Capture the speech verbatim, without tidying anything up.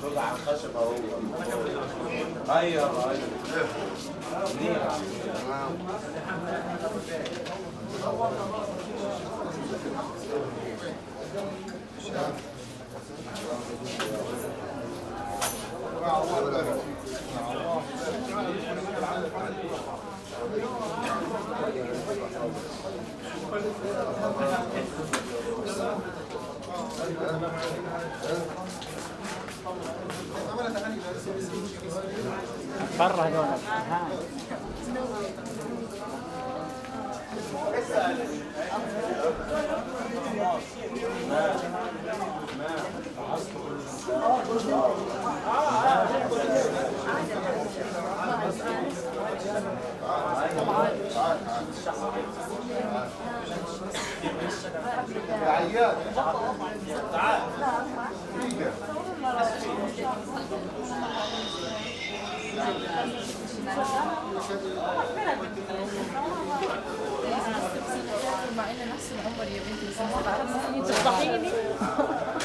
على الخشب اهو. ايوه ايوه. برا هذول. عياد تعال. مع ان نفس العمر يا بنتي، بس تصحيني